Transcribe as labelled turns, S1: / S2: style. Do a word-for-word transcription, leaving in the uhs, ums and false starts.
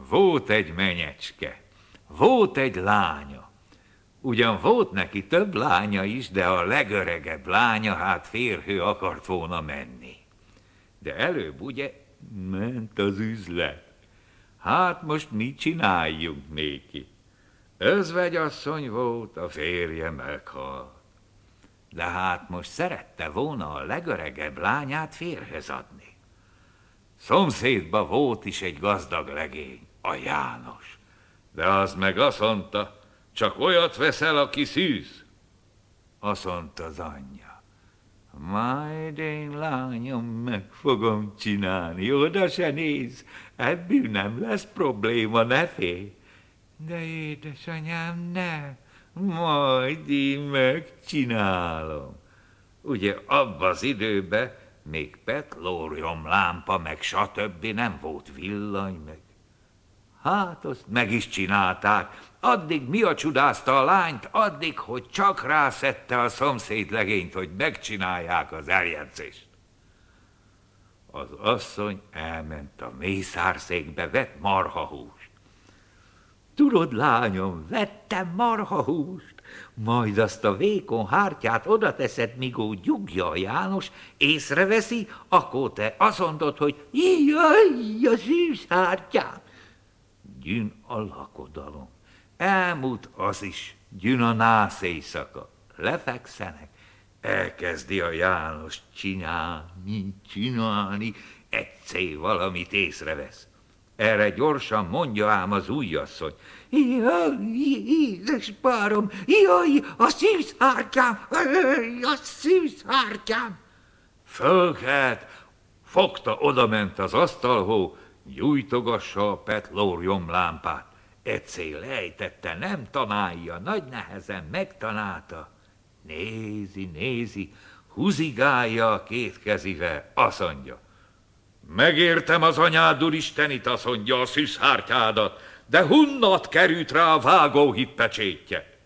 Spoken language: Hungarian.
S1: Volt egy menyecske, volt egy lánya. Ugyan volt neki több lánya is, de a legöregebb lánya hát férhő akart volna menni. De előbb ugye ment az üzlet. Hát most mit csináljunk néki? Özvegyasszony volt, a férje meghalt. De hát most szerette volna a legöregebb lányát férhez adni. Szomszédba volt is egy gazdag legény, a János. De az meg azt mondta, csak olyat veszel, aki szűz. Azt mondta az anyja, majd én lányom meg fogom csinálni, oda se néz, ebből nem lesz probléma, ne félj. De édesanyám, ne, majd én megcsinálom. Ugye abban az időben még petlórium lámpa, meg stb. Nem volt villany, meg. Hát azt meg is csinálták. Addig mi a csodázta a lányt, addig, hogy csak rászedte a szomszéd legényt, hogy megcsinálják az eljegyzést. Az asszony elment a mészárszékbe, vett marhahúst. Tudod, lányom, vettem marhahúst, majd azt a vékony hártyát oda teszed, míg úgy gyugja a János, észreveszi, akkor te azt mondod, hogy jaj, a szűzhártyám. Gyűn a lakodalom. Elmúlt az is, gyűn a nász éjszaka. Lefekszenek, elkezdi a János csinálni, csinálni, egyszer valamit észrevesz. Erre gyorsan mondja ám az újasszony. Jaj, édes párom, jaj, a szűzhártyám, a szűzhártyám. Fölkelt, fogta, odament az asztalhoz, gyújtogassa a petlórium lámpát. Egyszer lejtette, nem tanálja, nagy nehezen megtanálta. Nézi, nézi, húzigálja a két kezivel, azt mondja. Megértem az anyád úristenit, azt mondja, a szűzhártyádat, de hunnat került rá a vágóhíd pecsétje.